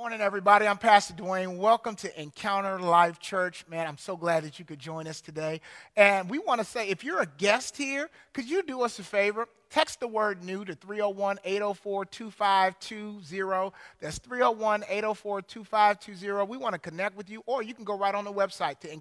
Morning, everybody. I'm Pastor Dwayne. Welcome to Encounter Life Church. Man, I'm so glad that you could join us today. And we want to say, if you're a guest here, could you do us a favor? Text the word new to 301-804-2520. That's 301-804-2520. We want to connect with you, or you can go right on the website to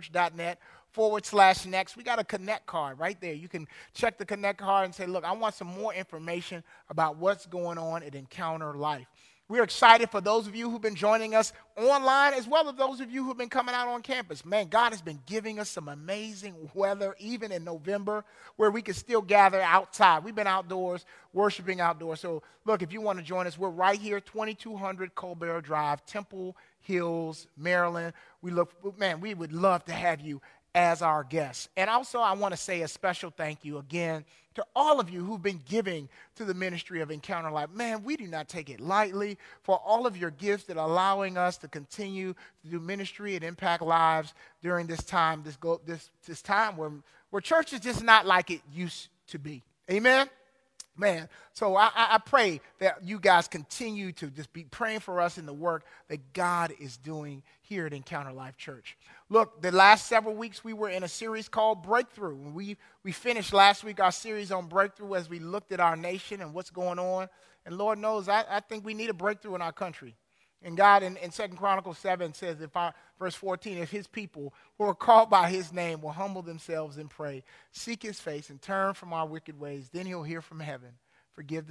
encounterchurch.net/next. We got a connect card right there. You can check the connect card and say, look, I want some more information about what's going on at Encounter Life. We're excited for those of you who've been joining us online, as well as those of you who've been coming out on campus. Man, God has been giving us some amazing weather, even in November, where we can still gather outside. We've been outdoors, worshiping outdoors. So, look, if you want to join us, we're right here, 2200 Colbert Drive, Temple Hills, Maryland. We would love to have you as our guests. And also, I want to say a special thank you again to all of you who've been giving to the ministry of Encounter Life. Man, we do not take it lightly for all of your gifts that are allowing us to continue to do ministry and impact lives during this time, this time where church is just not like it used to be. Amen? Man, so I pray that you guys continue to just be praying for us in the work that God is doing here at Encounter Life Church. Look, the last several weeks we were in a series called Breakthrough. We finished last week our series on breakthrough as we looked at our nation and what's going on. And Lord knows, I think we need a breakthrough in our country. And God in 2 Chronicles 7 says, verse 14, if his people who are called by his name will humble themselves and pray, seek his face and turn from our wicked ways, then he'll hear from heaven, forgive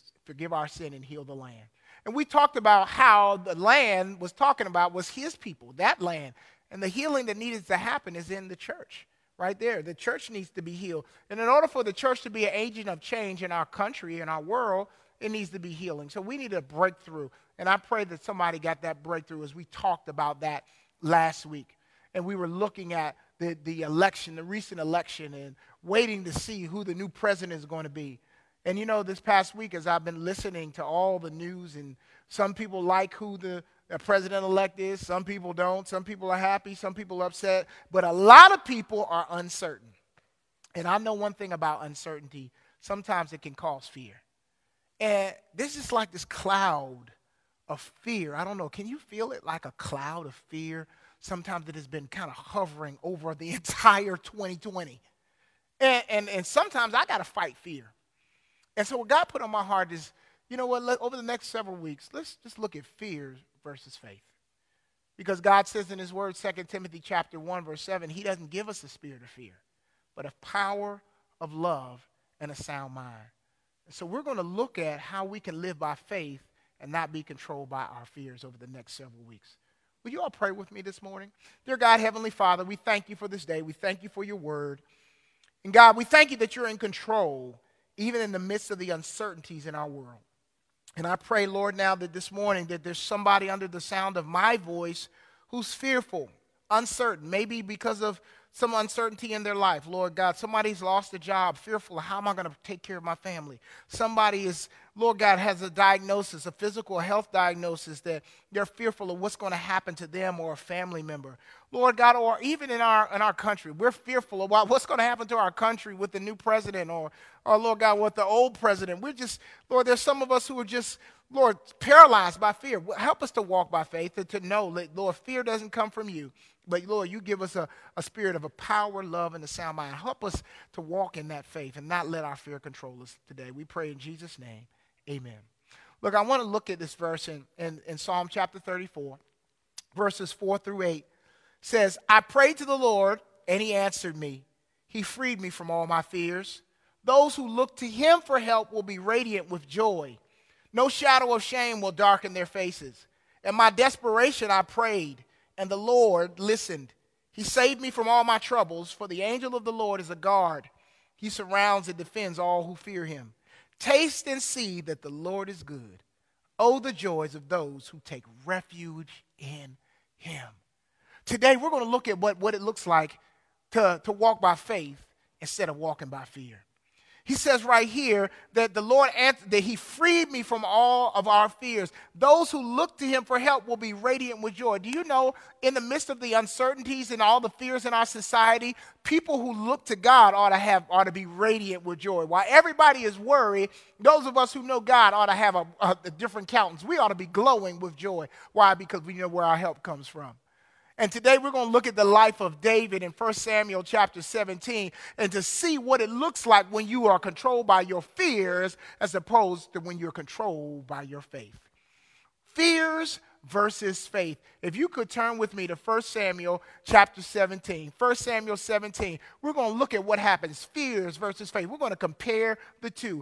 our sin and heal the land. And we talked about how the land was his people, that land. And the healing that needed to happen is in the church, right there. The church needs to be healed. And in order for the church to be an agent of change in our country, in our world, it needs to be healing. So we need a breakthrough. And I pray that somebody got that breakthrough as we talked about that last week. And we were looking at the election, the recent election, and waiting to see who the new president is going to be. And you know, this past week, as I've been listening to all the news, and some people like who the president-elect is, some people don't, some people are happy, some people are upset, but a lot of people are uncertain. And I know one thing about uncertainty, sometimes it can cause fear. And this is like this cloud of fear. I don't know, can you feel it like a cloud of fear? Sometimes it has been kind of hovering over the entire 2020. And sometimes I got to fight fear. And so what God put on my heart is, you know what, over the next several weeks, let's just look at fear versus faith. Because God says in his word, 2 Timothy chapter 1, verse 7, he doesn't give us a spirit of fear, but of power, of love, and a sound mind. And so we're going to look at how we can live by faith and not be controlled by our fears over the next several weeks. Will you all pray with me this morning? Dear God, Heavenly Father, we thank you for this day. We thank you for your word. And God, we thank you that you're in control, even in the midst of the uncertainties in our world. And I pray, Lord, now that this morning that there's somebody under the sound of my voice who's fearful, uncertain, maybe because of some uncertainty in their life. Lord God, somebody's lost a job, fearful, how am I going to take care of my family? Somebody is, Lord God, has a diagnosis, a physical health diagnosis that they're fearful of what's going to happen to them or a family member. Lord God, or even in our country, we're fearful about what's going to happen to our country with the new president or Lord God, with the old president. We're just, Lord, there's some of us who are just, Lord, paralyzed by fear. Help us to walk by faith and to know that, Lord, fear doesn't come from you. But, Lord, you give us a spirit of a power, love, and a sound mind. Help us to walk in that faith and not let our fear control us today. We pray in Jesus' name. Amen. Look, I want to look at this verse in Psalm chapter 34, verses 4 through 8. It says, I prayed to the Lord, and he answered me. He freed me from all my fears. Those who look to him for help will be radiant with joy. No shadow of shame will darken their faces. In my desperation, I prayed, and the Lord listened. He saved me from all my troubles, for the angel of the Lord is a guard. He surrounds and defends all who fear him. Taste and see that the Lord is good. Oh, the joys of those who take refuge in him. Today, we're going to look at what it looks like to walk by faith instead of walking by fear. He says right here that the Lord answered, that he freed me from all of our fears. Those who look to him for help will be radiant with joy. Do you know, in the midst of the uncertainties and all the fears in our society, people who look to God ought to be radiant with joy. While everybody is worried, those of us who know God ought to have a different countenance. We ought to be glowing with joy. Why? Because we know where our help comes from. And today we're going to look at the life of David in 1 Samuel chapter 17 and to see what it looks like when you are controlled by your fears as opposed to when you're controlled by your faith. Fears versus faith. If you could turn with me to 1 Samuel chapter 17. 1 Samuel 17. We're going to look at what happens. Fears versus faith. We're going to compare the two.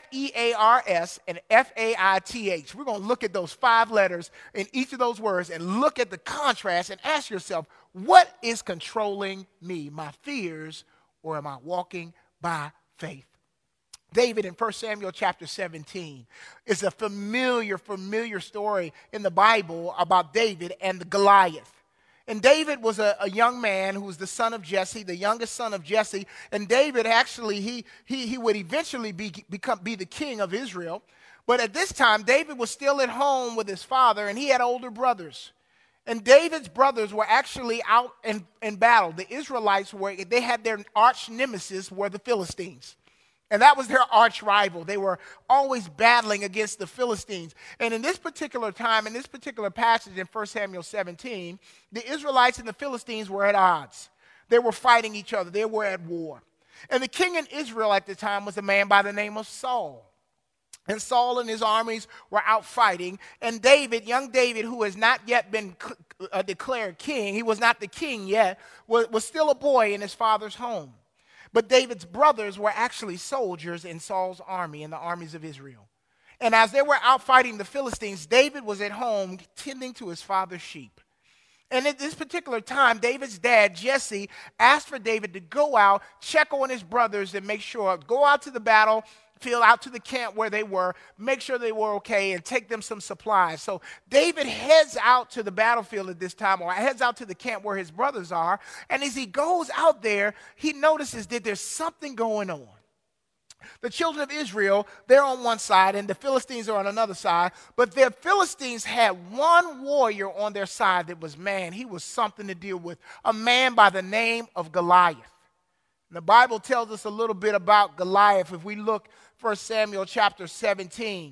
F-E-A-R-S and F-A-I-T-H. We're going to look at those 5 letters in each of those words and look at the contrast and ask yourself, what is controlling me? My fears, or am I walking by faith? David in 1 Samuel chapter 17 is a familiar story in the Bible about David and the Goliath. And David was a young man who was the son of Jesse, the youngest son of Jesse. And David actually, he would eventually be the king of Israel. But at this time, David was still at home with his father, and he had older brothers. And David's brothers were actually out in battle. The Israelites they had their arch nemesis were the Philistines. And that was their arch rival. They were always battling against the Philistines. And in this particular time, in this particular passage in 1 Samuel 17, the Israelites and the Philistines were at odds. They were fighting each other. They were at war. And the king in Israel at the time was a man by the name of Saul. And Saul and his armies were out fighting. And David, young David, who has not yet been declared king, he was not the king yet, was still a boy in his father's home. But David's brothers were actually soldiers in Saul's army, in the armies of Israel. And as they were out fighting the Philistines, David was at home tending to his father's sheep. And at this particular time, David's dad, Jesse, asked for David to go out, check on his brothers and make sure, go out to the battlefield, out to the camp where they were, make sure they were okay, and take them some supplies. So David heads out to the battlefield at this time, or heads out to the camp where his brothers are. And as he goes out there, he notices that there's something going on. The children of Israel, they're on one side, and the Philistines are on another side. But the Philistines had one warrior on their side that was, man, he was something to deal with, a man by the name of Goliath. The Bible tells us a little bit about Goliath. If we look 1 Samuel chapter 17,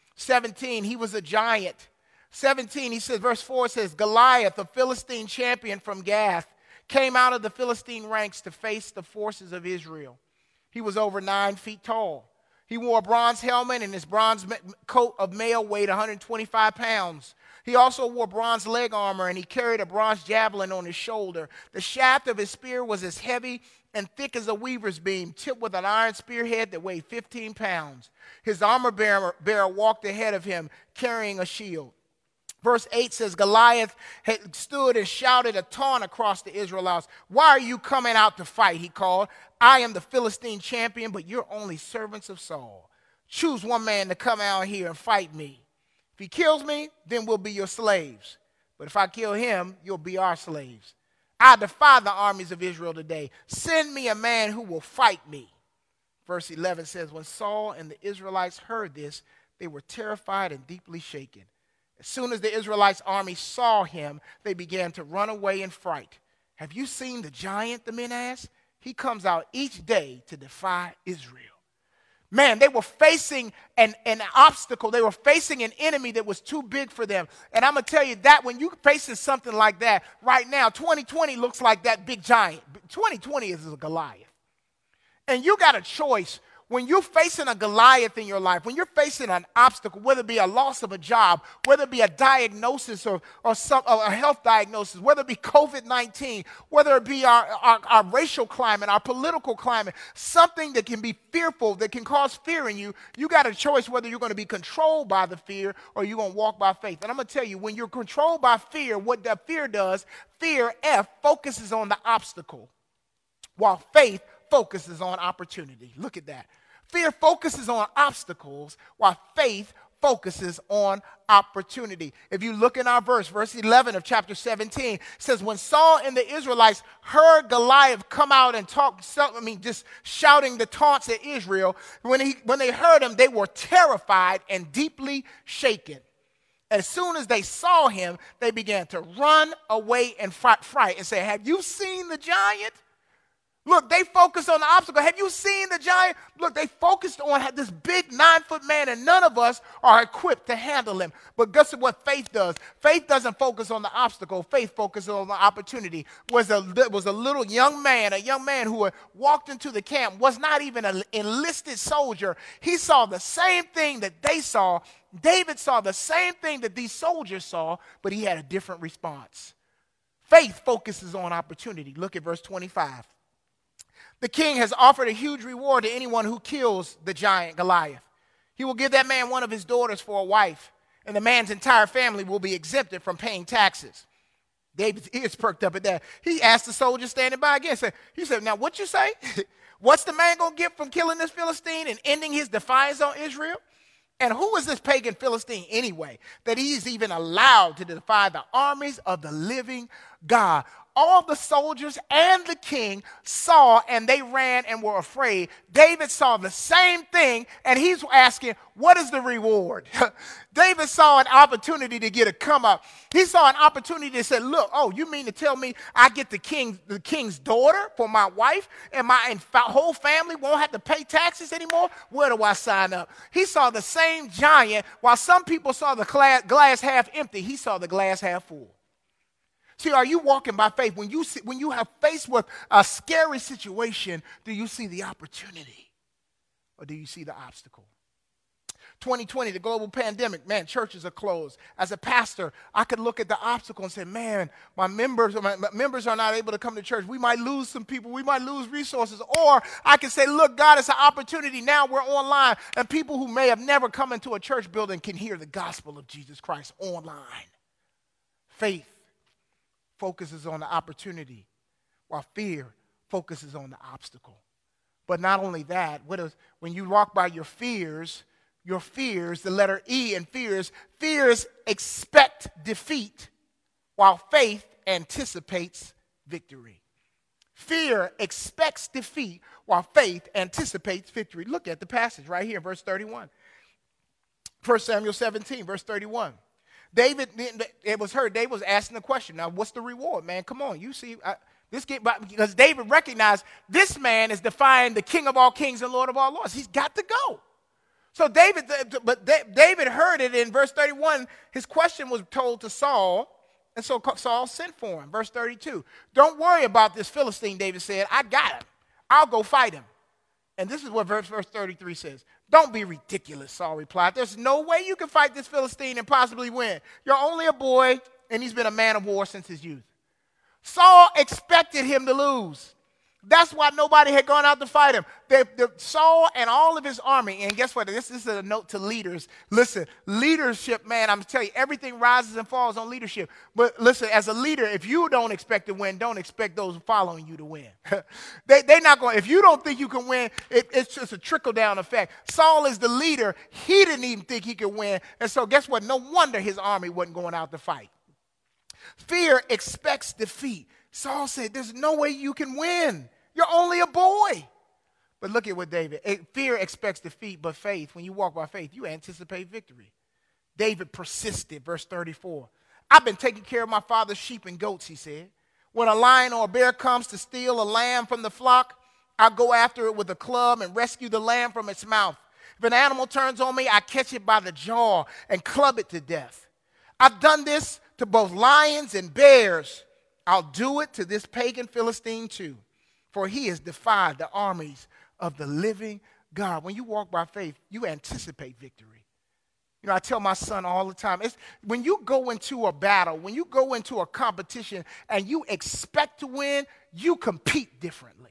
he was a giant. 17, he says, verse 4 says, Goliath, a Philistine champion from Gath, came out of the Philistine ranks to face the forces of Israel. He was over 9 feet tall. He wore a bronze helmet, and his bronze coat of mail weighed 125 pounds. He also wore bronze leg armor, and he carried a bronze javelin on his shoulder. The shaft of his spear was as heavy and thick as a weaver's beam, tipped with an iron spearhead that weighed 15 pounds. His armor bearer walked ahead of him, carrying a shield. Verse 8 says, Goliath had stood and shouted a taunt across the Israelites. Why are you coming out to fight? He called. I am the Philistine champion, but you're only servants of Saul. Choose one man to come out here and fight me. If he kills me, then we'll be your slaves. But if I kill him, you'll be our slaves. I defy the armies of Israel today. Send me a man who will fight me. Verse 11 says, when Saul and the Israelites heard this, they were terrified and deeply shaken. As soon as the Israelites' army saw him, they began to run away in fright. Have you seen the giant, the men asked? He comes out each day to defy Israel. Man, they were facing an obstacle. They were facing an enemy that was too big for them. And I'm going to tell you that when you're facing something like that, right now, 2020 looks like that big giant. 2020 is a Goliath. And you got a choice. When you're facing a Goliath in your life, when you're facing an obstacle, whether it be a loss of a job, whether it be a diagnosis or a health diagnosis, whether it be COVID-19, whether it be our racial climate, our political climate, something that can be fearful, that can cause fear in you, you got a choice whether you're going to be controlled by the fear or you're going to walk by faith. And I'm going to tell you, when you're controlled by fear, what that fear does, fear, F, focuses on the obstacle, while faith focuses on opportunity. Look at that. Fear focuses on obstacles, while faith focuses on opportunity. If you look in our verse 11 of chapter 17, it says, when Saul and the Israelites heard Goliath come out and talk, just shouting the taunts at Israel, when they heard him, they were terrified and deeply shaken. As soon as they saw him, they began to run away in fright and say, have you seen the giant? Look, they focused on the obstacle. Have you seen the giant? Look, they focused on this big 9-foot man, and none of us are equipped to handle him. But guess what faith does? Faith doesn't focus on the obstacle. Faith focuses on the opportunity. Was a little young man who had walked into the camp, was not even an enlisted soldier. He saw the same thing that they saw. David saw the same thing that these soldiers saw, but he had a different response. Faith focuses on opportunity. Look at verse 25. The king has offered a huge reward to anyone who kills the giant Goliath. He will give that man one of his daughters for a wife, and the man's entire family will be exempted from paying taxes. David's ears perked up at that. He asked the soldier standing by again. He said, now what you say? What's the man going to get from killing this Philistine and ending his defiance on Israel? And who is this pagan Philistine anyway, that he's even allowed to defy the armies of the living God? All the soldiers and the king saw, and they ran and were afraid. David saw the same thing, and he's asking, what is the reward? David saw an opportunity to get a come up. He saw an opportunity to say, look, oh, you mean to tell me I get the king's daughter for my wife, and my whole family won't have to pay taxes anymore? Where do I sign up? He saw the same giant. While some people saw the glass half empty, he saw the glass half full. See, are you walking by faith? When you have faced with a scary situation, do you see the opportunity or do you see the obstacle? 2020, the global pandemic, man, churches are closed. As a pastor, I could look at the obstacle and say, man, my members are not able to come to church. We might lose some people. We might lose resources. Or I can say, look, God, it's an opportunity. Now we're online, and people who may have never come into a church building can hear the gospel of Jesus Christ online. Faith focuses on the opportunity, while fear focuses on the obstacle. But not only that, when you walk by your fears, the letter E in fears expect defeat, while faith anticipates victory. Fear expects defeat, while faith anticipates victory. Look at the passage right here, verse 31. 1 Samuel 17, verse 31. David was asking the question, now what's the reward, man? Come on, you see, because David recognized this man is defying the King of all kings and Lord of all lords. He's got to go. So David heard it in verse 31. His question was told to Saul, and so Saul sent for him. Verse 32, don't worry about this Philistine, David said. I got him. I'll go fight him. And this is what verse 33 says. Don't be ridiculous, Saul replied. There's no way you can fight this Philistine and possibly win. You're only a boy, and he's been a man of war since his youth. Saul expected him to lose. That's why nobody had gone out to fight him. Saul and all of his army, and guess what? This is a note to leaders. Listen, leadership, man, I'm telling you, everything rises and falls on leadership. But listen, as a leader, if you don't expect to win, don't expect those following you to win. They're not going. If you don't think you can win, it's just a trickle-down effect. Saul is the leader. He didn't even think he could win. And so guess what? No wonder his army wasn't going out to fight. Fear expects defeat. Saul said, there's no way you can win. You're only a boy. But look at what fear expects defeat, but faith, when you walk by faith, you anticipate victory. David persisted, verse 34. I've been taking care of my father's sheep and goats, he said. When a lion or a bear comes to steal a lamb from the flock, I'll go after it with a club and rescue the lamb from its mouth. If an animal turns on me, I catch it by the jaw and club it to death. I've done this to both lions and bears. I'll do it to this pagan Philistine too, for he has defied the armies of the living God. When you walk by faith, you anticipate victory. You know, I tell my son all the time, when you go into a battle, when you go into a competition and you expect to win, you compete differently.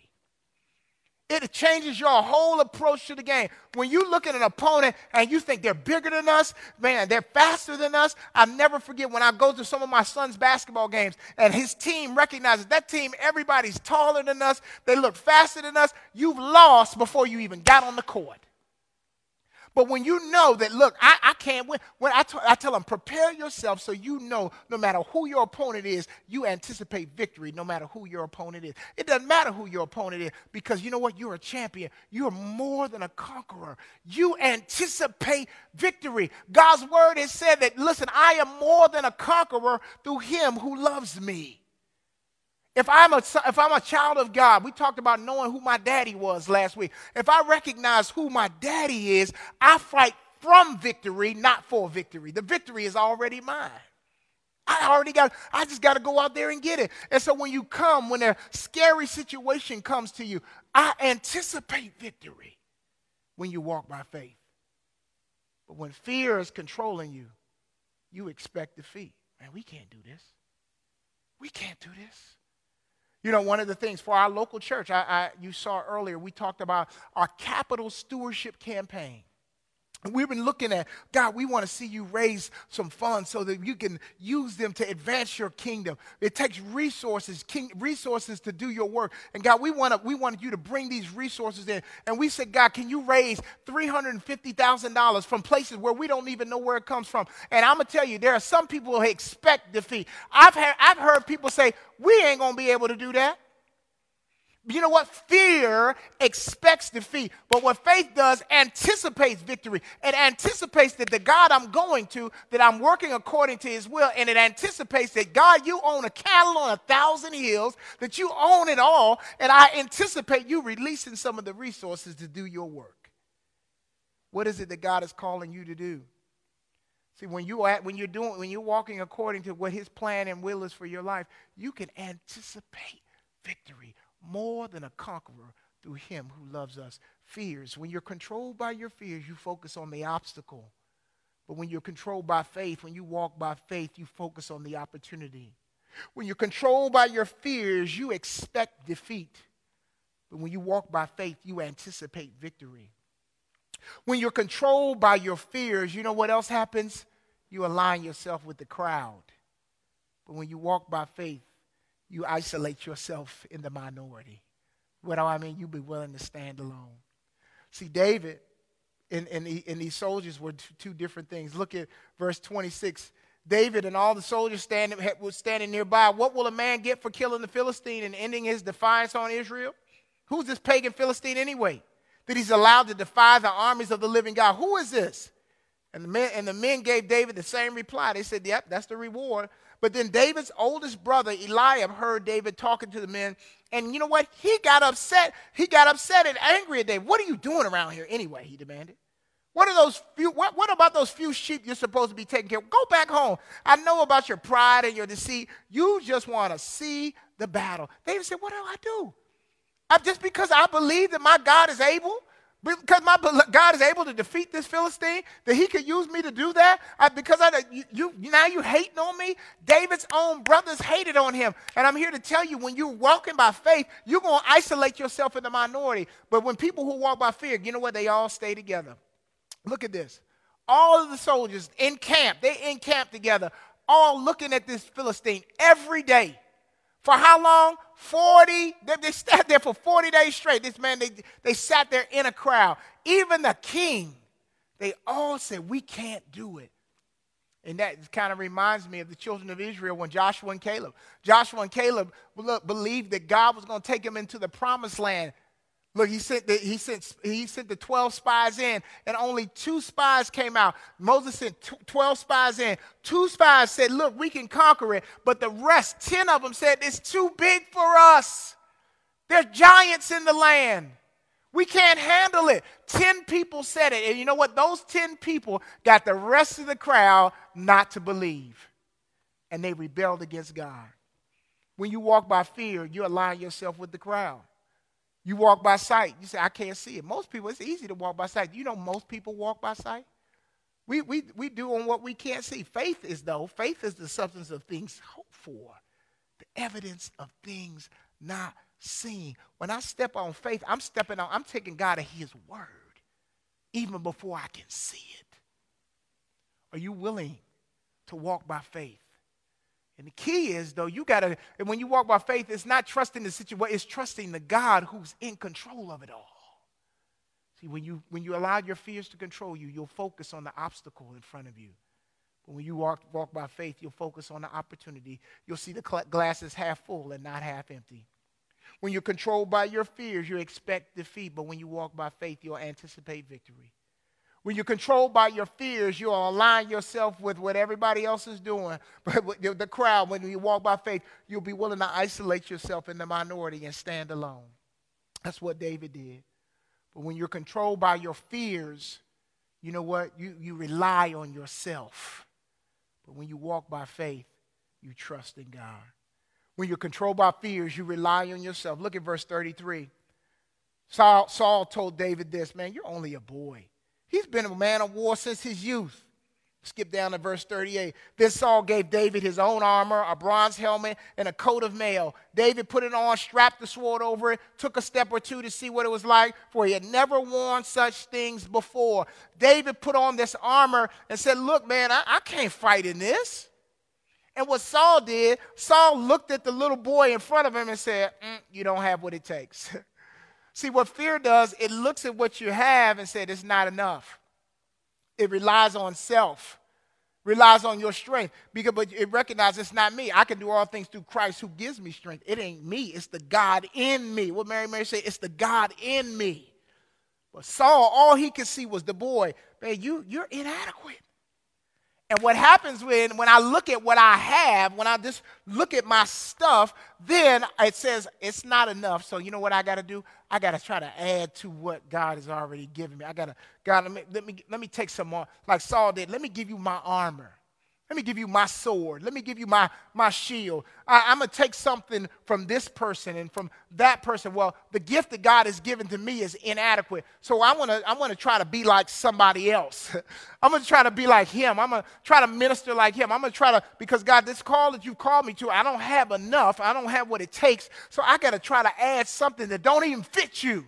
It changes your whole approach to the game. When you look at an opponent and you think they're bigger than us, man, they're faster than us. I'll never forget when I go to some of my son's basketball games and his team recognizes that team, everybody's taller than us. They look faster than us. You've lost before you even got on the court. But when you know that, look, I can't win. When I tell them, prepare yourself so you know no matter who your opponent is, you anticipate victory no matter who your opponent is. It doesn't matter who your opponent is because you know what? You're a champion. You're more than a conqueror. You anticipate victory. God's word has said that, listen, I am more than a conqueror through him who loves me. If I'm a child of God, we talked about knowing who my daddy was last week. If I recognize who my daddy is, I fight from victory, not for victory. The victory is already mine. I just got to go out there and get it. And so when a scary situation comes to you, I anticipate victory when you walk by faith. But when fear is controlling you, you expect defeat. Man, we can't do this. We can't do this. You know, one of the things for our local church, you saw earlier, we talked about our capital stewardship campaign. And we've been looking at, God, we want to see you raise some funds so that you can use them to advance your kingdom. It takes resources to do your work. And God, we wanted you to bring these resources in. And we said, God, can you raise $350,000 from places where we don't even know where it comes from? And I'm going to tell you, there are some people who expect defeat. I've heard people say, we ain't going to be able to do that. You know what? Fear expects defeat. But what faith does, anticipates victory. It anticipates that the God I'm going to, that I'm working according to his will, and it anticipates that, God, you own a cattle on 1,000 hills, that you own it all, and I anticipate you releasing some of the resources to do your work. What is it that God is calling you to do? See, when you're walking according to what his plan and will is for your life, you can anticipate victory. More than a conqueror through him who loves us. Fears. When you're controlled by your fears, you focus on the obstacle. But when you're controlled by faith, when you walk by faith, you focus on the opportunity. When you're controlled by your fears, you expect defeat. But when you walk by faith, you anticipate victory. When you're controlled by your fears, you know what else happens? You align yourself with the crowd. But when you walk by faith, you isolate yourself in the minority. What do I mean? You be willing to stand alone. See, David and these soldiers were two different things. Look at verse 26. David and all the soldiers were standing nearby. What will a man get for killing the Philistine and ending his defiance on Israel? Who's this pagan Philistine anyway, that he's allowed to defy the armies of the living God? Who is this? And the men gave David the same reply. They said, yep, that's the reward. But then David's oldest brother, Eliab, heard David talking to the men. And you know what? He got upset. He got upset and angry at David. What are you doing around here anyway? He demanded. What about those few sheep you're supposed to be taking care of? Go back home. I know about your pride and your deceit. You just want to see the battle. David said, what do I do? Just because I believe that my God is able, because my God is able to defeat this Philistine, that he could use me to do that? Now you hating on me? David's own brothers hated on him. And I'm here to tell you, when you're walking by faith, you're going to isolate yourself in the minority. But when people who walk by fear, you know what? They all stay together. Look at this. All of the soldiers they encamp together, all looking at this Philistine every day. For how long? 40. They sat there for 40 days straight. This man, they sat there in a crowd. Even the king, they all said, we can't do it. And that kind of reminds me of the children of Israel when Joshua and Caleb believed that God was going to take them into the promised land. Look, he sent the 12 spies in, and only 2 spies came out. Moses sent 12 spies in. 2 spies said, look, we can conquer it. But the rest, 10 of them said, it's too big for us. There's giants in the land. We can't handle it. 10 people said it. And you know what? Those 10 people got the rest of the crowd not to believe. And they rebelled against God. When you walk by fear, you align yourself with the crowd. You walk by sight. You say, I can't see it. Most people, it's easy to walk by sight. You know most people walk by sight? We do on what we can't see. Faith is the substance of things hoped for, the evidence of things not seen. When I step on faith, I'm taking God at his word, even before I can see it. Are you willing to walk by faith? And the key is, though, and when you walk by faith, it's not trusting the situation, it's trusting the God who's in control of it all. See, when you allow your fears to control you, you'll focus on the obstacle in front of you. But when you walk by faith, you'll focus on the opportunity. You'll see the glass is half full and not half empty. When you're controlled by your fears, you expect defeat. But when you walk by faith, you'll anticipate victory. When you're controlled by your fears, you'll align yourself with what everybody else is doing. But with the crowd, when you walk by faith, you'll be willing to isolate yourself in the minority and stand alone. That's what David did. But when you're controlled by your fears, you know what? You rely on yourself. But when you walk by faith, you trust in God. When you're controlled by fears, you rely on yourself. Look at verse 33. Saul told David this, man, you're only a boy. He's been a man of war since his youth. Skip down to verse 38. Then Saul gave David his own armor, a bronze helmet, and a coat of mail. David put it on, strapped the sword over it, took a step or two to see what it was like, for he had never worn such things before. David put on this armor and said, look, man, I can't fight in this. And what Saul did, Saul looked at the little boy in front of him and said, you don't have what it takes. See, what fear does, it looks at what you have and said, it's not enough. It relies on self, relies on your strength, but it recognizes it's not me. I can do all things through Christ who gives me strength. It ain't me. It's the God in me. What Mary said, it's the God in me. But Saul, all he could see was the boy. Man, you're inadequate. And what happens when I look at what I have, when I just look at my stuff, then it says it's not enough. So you know what I got to do? I got to try to add to what God has already given me. God, let me take some more, like Saul did. Let me give you my armor. Let me give you my sword. Let me give you my shield. I'm going to take something from this person and from that person. Well, the gift that God has given to me is inadequate. So I want to try to be like somebody else. I'm going to try to be like him. I'm going to try to minister like him. I'm going to try to, because God, this call that you called me to, I don't have enough. I don't have what it takes. So I got to try to add something that don't even fit you.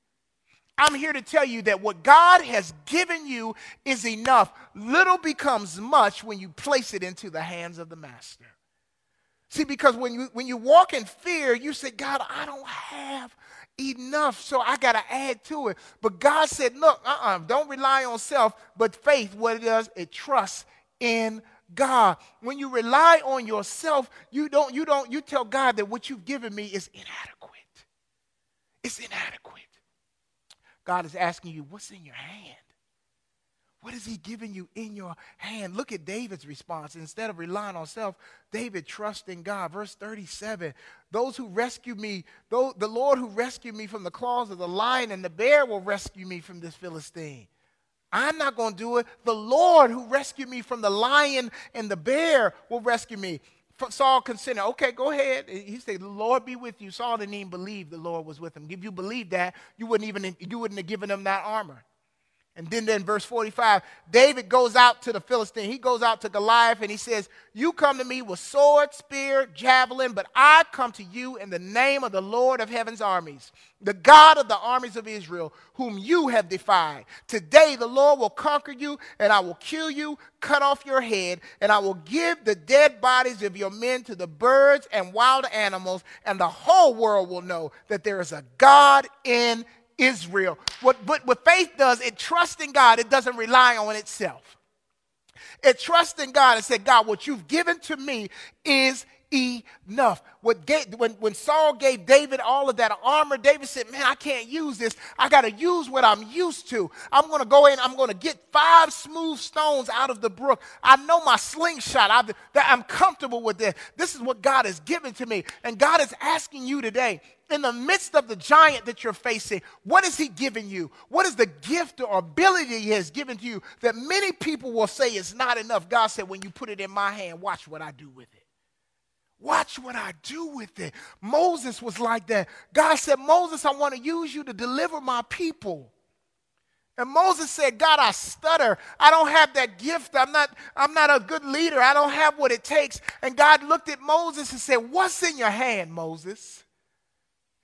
I'm here to tell you that what God has given you is enough. Little becomes much when you place it into the hands of the master. See, because when you walk in fear, you say, God, I don't have enough, so I got to add to it. But God said, look, don't rely on self, but faith, what it does, it trusts in God. When you rely on yourself, you tell God that what you've given me is inadequate. It's inadequate. God is asking you, what's in your hand? What is he giving you in your hand? Look at David's response. Instead of relying on self, David trusts in God. Verse 37, those who rescue me, the Lord who rescued me from the claws of the lion and the bear will rescue me from this Philistine. I'm not going to do it. The Lord who rescued me from the lion and the bear will rescue me. Saul considered, okay, go ahead. He said, the Lord be with you. Saul didn't even believe the Lord was with him. If you believed that, you wouldn't have given him that armor. And then in verse 45, David goes out to the Philistine. He goes out to Goliath and he says, you come to me with sword, spear, javelin, but I come to you in the name of the Lord of heaven's armies, the God of the armies of Israel, whom you have defied. Today the Lord will conquer you, and I will kill you, cut off your head, and I will give the dead bodies of your men to the birds and wild animals, and the whole world will know that there is a God in Israel. What faith does, it trusts in God. It doesn't rely on itself. It trusts in God and said, God, what you've given to me is enough. When Saul gave David all of that armor, David said, man, I can't use this. I got to use what I'm used to. I'm going to go in. I'm going to get 5 smooth stones out of the brook. I know my slingshot. I'm comfortable with this. This is what God has given to me. And God is asking you today, in the midst of the giant that you're facing, what is he giving you? What is the gift or ability he has given to you that many people will say is not enough? God said, when you put it in my hand, watch what I do with it. Watch what I do with it. Moses was like that. God said, Moses, I want to use you to deliver my people. And Moses said, God, I stutter. I don't have that gift. I'm not a good leader. I don't have what it takes. And God looked at Moses and said, what's in your hand, Moses?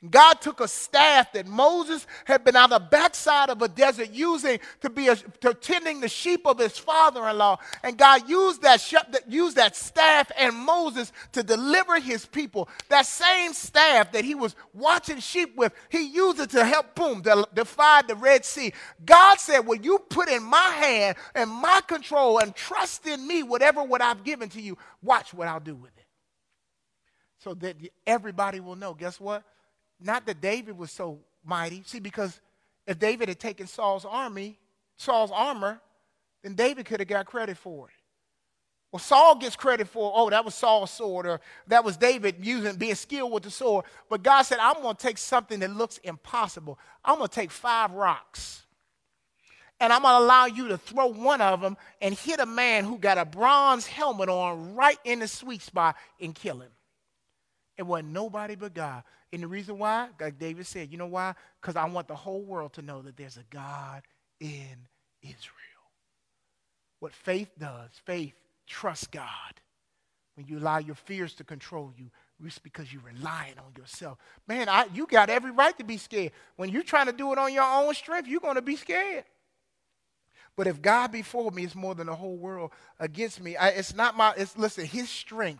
God took a staff that Moses had been on the backside of a desert using to tending the sheep of his father-in-law. And God used that staff and Moses to deliver his people. That same staff that he was watching sheep with, he used it to help, defy the Red Sea. God said, well, you put in my hand and my control and trust in me, whatever what I've given to you, watch what I'll do with it. So that everybody will know. Guess what? Not that David was so mighty. See, because if David had taken Saul's armor, then David could have got credit for it. Well, Saul gets credit for, that was Saul's sword, or that was David being skilled with the sword. But God said, I'm going to take something that looks impossible. I'm going to take 5 rocks. And I'm going to allow you to throw one of them and hit a man who got a bronze helmet on right in the sweet spot and kill him. It wasn't nobody but God. And the reason why, like David said, you know why? Because I want the whole world to know that there's a God in Israel. What faith does, faith trusts God. When you allow your fears to control you, it's because you're relying on yourself. Man, you got every right to be scared. When you're trying to do it on your own strength, you're going to be scared. But if God be for me, it's more than the whole world against me. Listen, his strength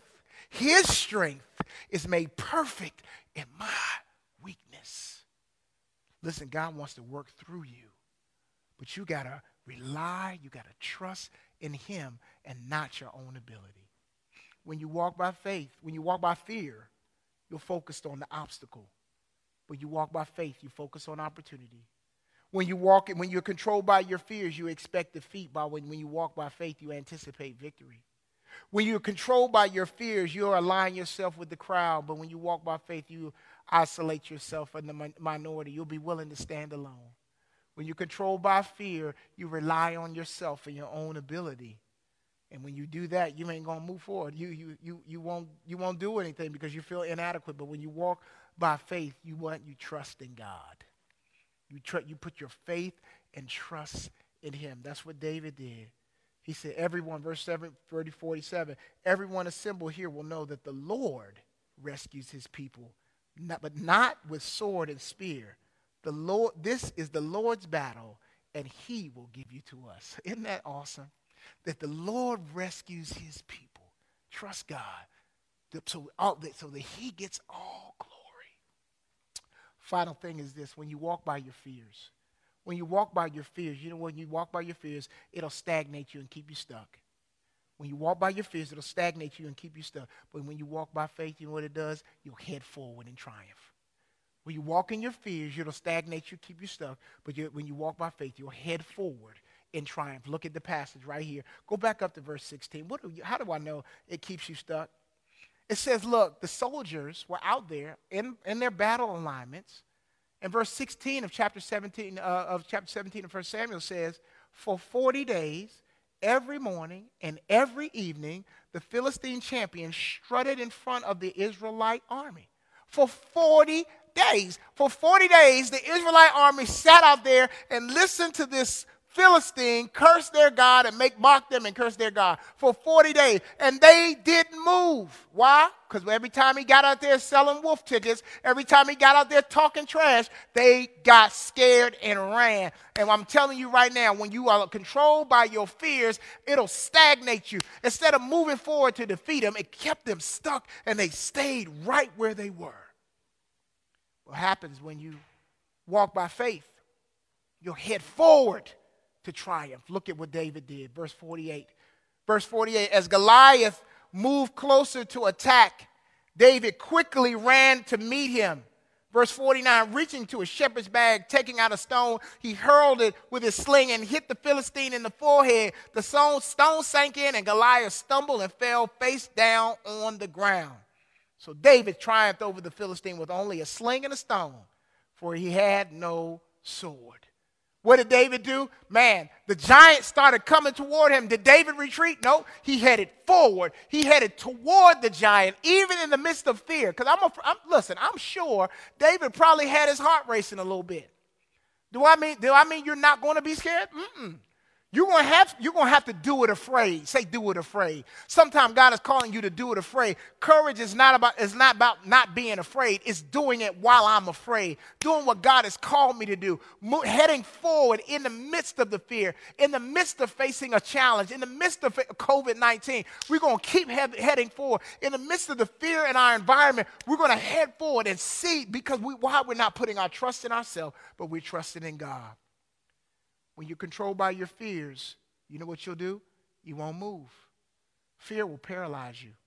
is made perfect in my weakness. Listen, God wants to work through you, but you got to rely, you got to trust in him and not your own ability. When you walk by faith, when you walk by fear, you're focused on the obstacle. When you walk by faith, you focus on opportunity. When you're controlled by your fears, you expect defeat. When you walk by faith, you anticipate victory. When you're controlled by your fears, you align yourself with the crowd. But when you walk by faith, you isolate yourself in the minority. You'll be willing to stand alone. When you're controlled by fear, you rely on yourself and your own ability. And when you do that, you ain't going to move forward. You won't do anything because you feel inadequate. But when you walk by faith, you trust in God. You put your faith and trust in him. That's what David did. He said, everyone, verse 47, everyone assembled here will know that the Lord rescues his people, but not with sword and spear. This is the Lord's battle, and he will give you to us. Isn't that awesome? That the Lord rescues his people. Trust God so that he gets all glory. Final thing is this: when you walk by your fears, when you walk by your fears, it'll stagnate you and keep you stuck. When you walk by your fears, it'll stagnate you and keep you stuck. But when you walk by faith, you know what it does? You'll head forward in triumph. When you walk in your fears, it'll stagnate you, keep you stuck. But when you walk by faith, you'll head forward in triumph. Look at the passage right here. Go back up to verse 16. How do I know it keeps you stuck? It says, look, the soldiers were out there in their battle alignments. And verse 16 of chapter 17 of 1 Samuel says, for 40 days, every morning and every evening, the Philistine champion strutted in front of the Israelite army. For 40 days. For 40 days, the Israelite army sat out there and listened to this Philistine curse their God and mock them and curse their God for 40 days. And they didn't move. Why? Because every time he got out there selling wolf tickets, every time he got out there talking trash, they got scared and ran. And I'm telling you right now, when you are controlled by your fears, it'll stagnate you. Instead of moving forward to defeat them, it kept them stuck and they stayed right where they were. What happens when you walk by faith? You'll head forward to triumph. Look at what David did. Verse 48. Verse 48, as Goliath moved closer to attack, David quickly ran to meet him. Verse 49, reaching to a shepherd's bag, taking out a stone, he hurled it with his sling and hit the Philistine in the forehead. The stone sank in and Goliath stumbled and fell face down on the ground. So David triumphed over the Philistine with only a sling and a stone, for he had no sword. What did David do? Man, the giant started coming toward him. Did David retreat? No, he headed forward. He headed toward the giant, even in the midst of fear. Because I'm sure David probably had his heart racing a little bit. Do I mean you're not going to be scared? You're gonna have to do it afraid. Say, do it afraid. Sometimes God is calling you to do it afraid. Courage is not about not being afraid. It's doing it while I'm afraid. Doing what God has called me to do. Heading forward in the midst of the fear, in the midst of facing a challenge, in the midst of COVID-19. We're gonna keep heading forward. In the midst of the fear in our environment, we're gonna head forward and see, because why we're not putting our trust in ourselves, but we're trusting in God. When you're controlled by your fears, you know what you'll do? You won't move. Fear will paralyze you.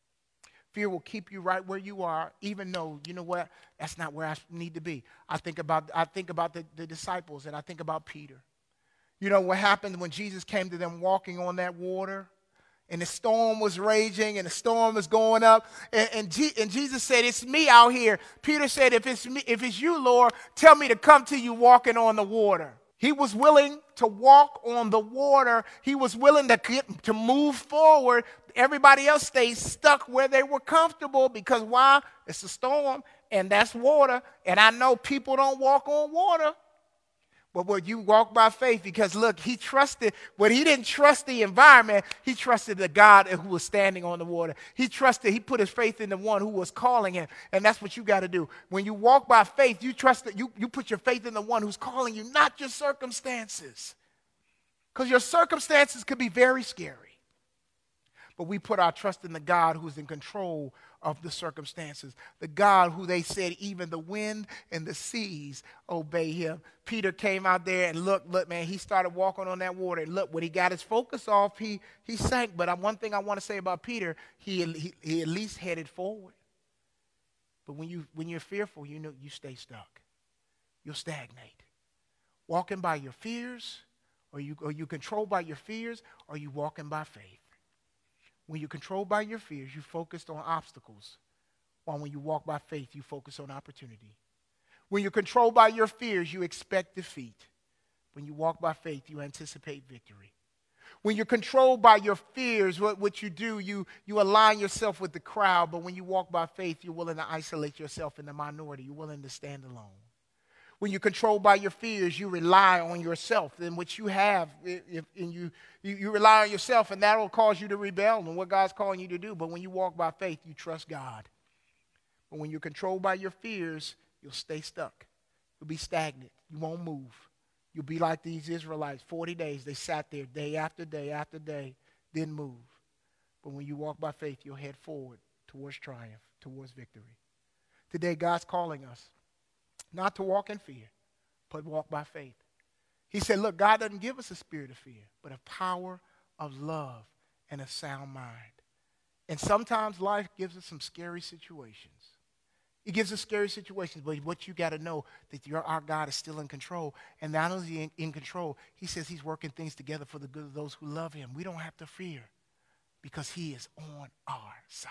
Fear will keep you right where you are, even though, you know what, that's not where I need to be. I think about the disciples, and I think about Peter. You know what happened when Jesus came to them walking on that water? And the storm was raging, and the storm was going up. And Jesus said, it's me out here. Peter said, if it's you, Lord, tell me to come to you walking on the water. He was willing to walk on the water. He was willing to move forward. Everybody else stayed stuck where they were comfortable, because why? It's a storm, and that's water. And I know people don't walk on water. But when you walk by faith, because look, he didn't trust the environment, he trusted the God who was standing on the water. He put his faith in the one who was calling him. And that's what you got to do. When you walk by faith, you trust that you put your faith in the one who's calling you, not your circumstances. Because your circumstances could be very scary. But we put our trust in the God who's in control of the circumstances. The God who they said even the wind and the seas obey him. Peter came out there and look, man, he started walking on that water. And look, when he got his focus off, he sank. But one thing I want to say about Peter, he at least headed forward. But when you're fearful, you know you stay stuck. You'll stagnate. Walking by your fears, or you controlled by your fears, or you walking by faith. When you're controlled by your fears, you focused on obstacles, while when you walk by faith, you focus on opportunity. When you're controlled by your fears, you expect defeat. When you walk by faith, you anticipate victory. When you're controlled by your fears, what you do, you align yourself with the crowd, but when you walk by faith, you're willing to isolate yourself in the minority. You're willing to stand alone. When you're controlled by your fears, you rely on yourself and what you have, and you rely on yourself, and that will cause you to rebel on what God's calling you to do. But when you walk by faith, you trust God. But when you're controlled by your fears, you'll stay stuck. You'll be stagnant. You won't move. You'll be like these Israelites. 40 days, they sat there day after day after day, didn't move. But when you walk by faith, you'll head forward towards triumph, towards victory. Today, God's calling us not to walk in fear, but walk by faith. He said, look, God doesn't give us a spirit of fear, but a power of love and a sound mind. And sometimes life gives us some scary situations. It gives us scary situations, but what you got to know that our God is still in control. And not only is he in control, he says he's working things together for the good of those who love him. We don't have to fear because he is on our side.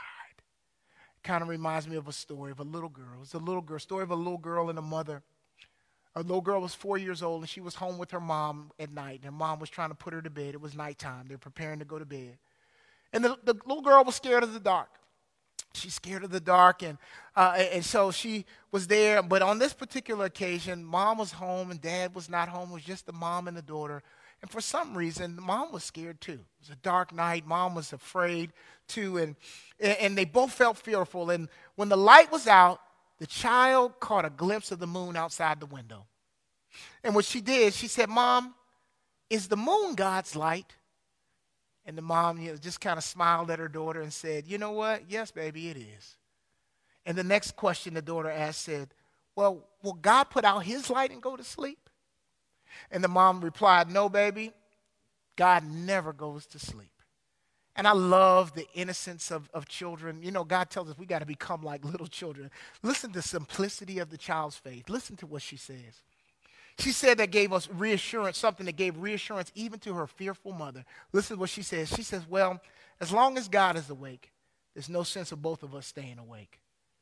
Kind of reminds me of a story of a little girl. It's a story of a little girl and a mother. A little girl was 4 years old, and she was home with her mom at night. And her mom was trying to put her to bed. It was nighttime. They were preparing to go to bed. And the little girl was scared of the dark. She's scared of the dark, and so she was there. But on this particular occasion, mom was home and dad was not home. It was just the mom and the daughter. And for some reason, the mom was scared too. It was a dark night. Mom was afraid too, and they both felt fearful. And when the light was out, the child caught a glimpse of the moon outside the window. And what she did, she said, Mom, is the moon God's light? And the mom just kind of smiled at her daughter and said, you know what? Yes, baby, it is. And the next question the daughter asked said, well, will God put out his light and go to sleep? And the mom replied, no, baby, God never goes to sleep. And I love the innocence of children. You know, God tells us we got to become like little children. Listen to the simplicity of the child's faith. Listen to what she says. She said that gave us reassurance, something that gave reassurance even to her fearful mother. Listen to what she says. She says, well, as long as God is awake, there's no sense of both of us staying awake.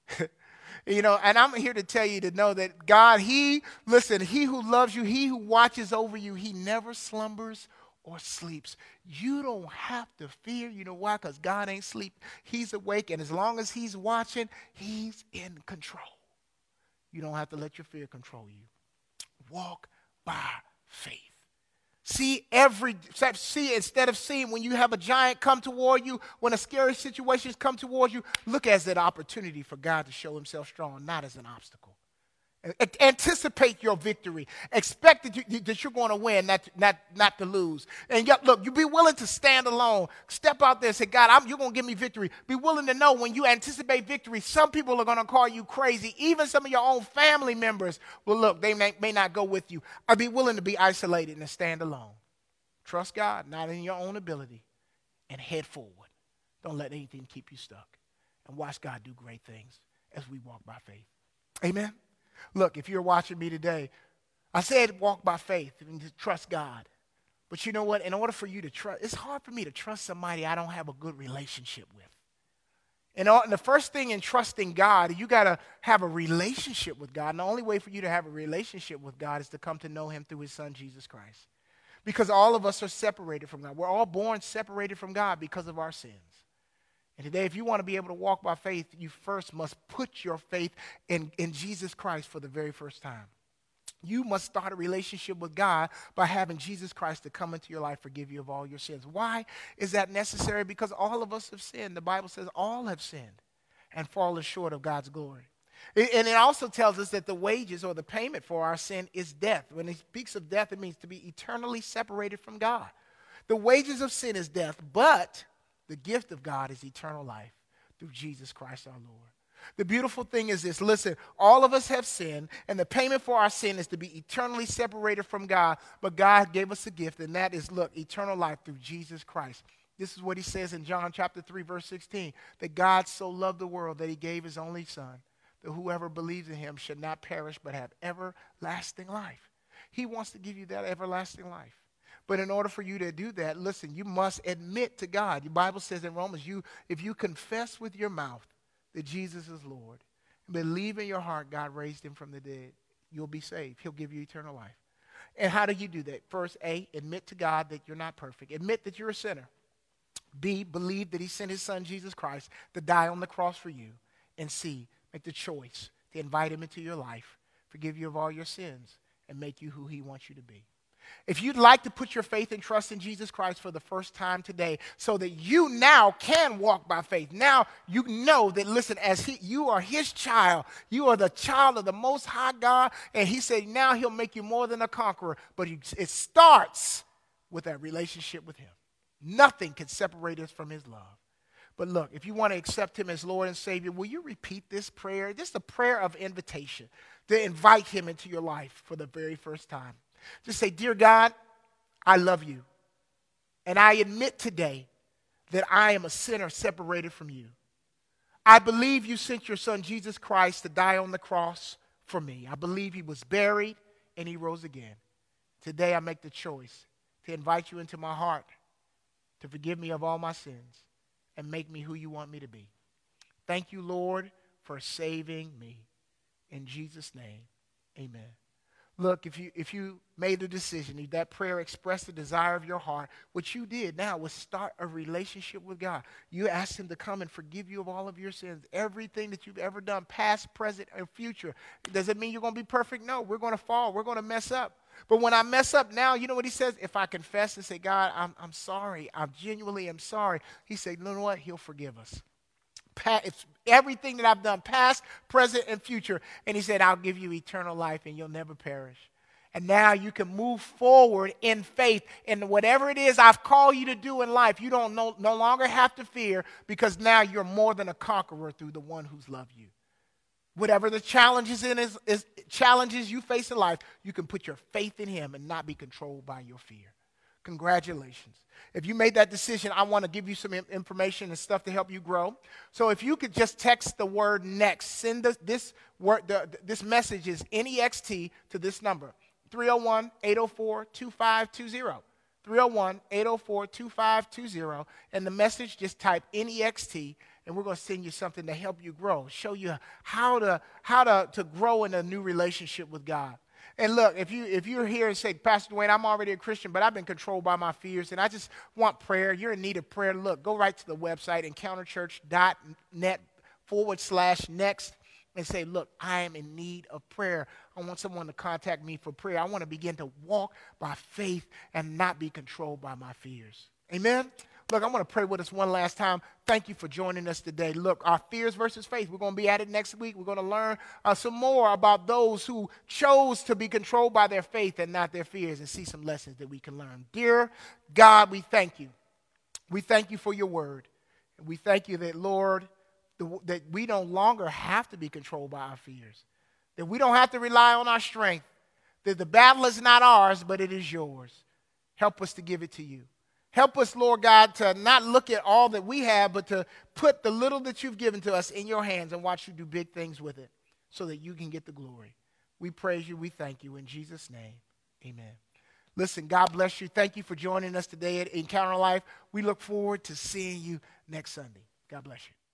You know, and I'm here to tell you to know that God, he who loves you, he who watches over you, he never slumbers or sleeps. You don't have to fear. You know why? Because God ain't sleep. He's awake, and as long as he's watching, he's in control. You don't have to let your fear control you. Walk by faith. See instead of seeing when you have a giant come toward you, when a scary situation come towards you, look as an opportunity for God to show himself strong, not as an obstacle. Anticipate your victory. Expect that you're going to win, not to lose. And look, you be willing to stand alone. Step out there and say, God, you're going to give me victory. Be willing to know when you anticipate victory, some people are going to call you crazy. Even some of your own family members will look, they may not go with you. Or be willing to be isolated and stand alone. Trust God, not in your own ability, and head forward. Don't let anything keep you stuck. And watch God do great things as we walk by faith. Amen. Look, if you're watching me today, I said walk by faith and trust God. But you know what? In order for you to trust, it's hard for me to trust somebody I don't have a good relationship with. And the first thing in trusting God, you got to have a relationship with God. And the only way for you to have a relationship with God is to come to know him through his son, Jesus Christ. Because all of us are separated from God. We're all born separated from God because of our sins. And today, if you want to be able to walk by faith, you first must put your faith in Jesus Christ for the very first time. You must start a relationship with God by having Jesus Christ to come into your life, forgive you of all your sins. Why is that necessary? Because all of us have sinned. The Bible says all have sinned and fallen short of God's glory. And it also tells us that the wages or the payment for our sin is death. When it speaks of death, it means to be eternally separated from God. The wages of sin is death, but the gift of God is eternal life through Jesus Christ our Lord. The beautiful thing is this. Listen, all of us have sinned, and the payment for our sin is to be eternally separated from God. But God gave us a gift, and that is, look, eternal life through Jesus Christ. This is what he says in John chapter 3, verse 16, that God so loved the world that he gave his only son, that whoever believes in him should not perish but have everlasting life. He wants to give you that everlasting life. But in order for you to do that, listen, you must admit to God. The Bible says in Romans, if you confess with your mouth that Jesus is Lord, and believe in your heart God raised him from the dead, you'll be saved. He'll give you eternal life. And how do you do that? First, A, admit to God that you're not perfect. Admit that you're a sinner. B, believe that he sent his son, Jesus Christ, to die on the cross for you. And C, make the choice to invite him into your life, forgive you of all your sins, and make you who he wants you to be. If you'd like to put your faith and trust in Jesus Christ for the first time today so that you now can walk by faith, now you know that, listen, you are his child, you are the child of the Most High God, and he said now he'll make you more than a conqueror, but it starts with that relationship with him. Nothing can separate us from his love. But look, if you want to accept him as Lord and Savior, will you repeat this prayer? This is a prayer of invitation to invite him into your life for the very first time. Just say, dear God, I love you. And I admit today that I am a sinner separated from you. I believe you sent your son, Jesus Christ, to die on the cross for me. I believe he was buried and he rose again. Today I make the choice to invite you into my heart, to forgive me of all my sins, and make me who you want me to be. Thank you, Lord, for saving me. In Jesus' name, amen. Look, if you made a decision, if that prayer expressed the desire of your heart, what you did now was start a relationship with God. You asked him to come and forgive you of all of your sins, everything that you've ever done, past, present, and future. Does it mean you're going to be perfect? No, we're going to fall. We're going to mess up. But when I mess up now, you know what he says? If I confess and say, God, I'm sorry. I genuinely am sorry. He said, you know what? He'll forgive us. It's everything that I've done, past, present, and future. And he said, I'll give you eternal life and you'll never perish. And now you can move forward in faith. And whatever it is I've called you to do in life, you don't no longer have to fear, because now you're more than a conqueror through the one who's loved you. Whatever the challenges challenges you face in life, you can put your faith in him and not be controlled by your fear. Congratulations. If you made that decision, I want to give you some information and stuff to help you grow. So if you could just text the word NEXT, send this message is NEXT to this number, 301-804-2520. 301-804-2520. And the message, just type NEXT, and we're going to send you something to help you grow, show you how to grow in a new relationship with God. And look, if you're here and say, Pastor Dwayne, I'm already a Christian, but I've been controlled by my fears, and I just want prayer, you're in need of prayer, look, go right to the website, encounterchurch.net/next, and say, look, I am in need of prayer. I want someone to contact me for prayer. I want to begin to walk by faith and not be controlled by my fears. Amen? Look, I want to pray with us one last time. Thank you for joining us today. Look, our fears versus faith, we're going to be at it next week. We're going to learn some more about those who chose to be controlled by their faith and not their fears, and see some lessons that we can learn. Dear God, we thank you. We thank you for your word. We thank you that, Lord, that we no longer have to be controlled by our fears, that we don't have to rely on our strength, that the battle is not ours, but it is yours. Help us to give it to you. Help us, Lord God, to not look at all that we have, but to put the little that you've given to us in your hands and watch you do big things with it so that you can get the glory. We praise you. We thank you. In Jesus' name, amen. Listen, God bless you. Thank you for joining us today at Encounter Life. We look forward to seeing you next Sunday. God bless you.